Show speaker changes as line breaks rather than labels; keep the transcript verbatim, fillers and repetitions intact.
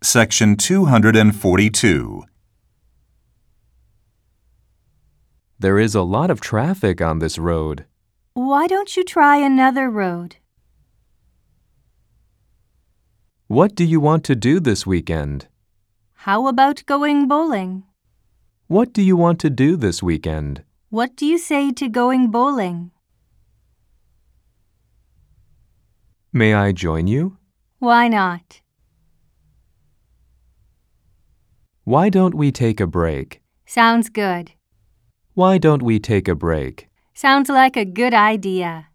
Section two forty-two.
There is a lot of traffic on this road.
Why don't you try another road?
What do you want to do this weekend?
How about going bowling?
What do you want to do this weekend?
What do you say to going bowling?
May I join you?
Why not?
Why don't we take a break?
Sounds good.
Why don't we take a break?
Sounds like a good idea.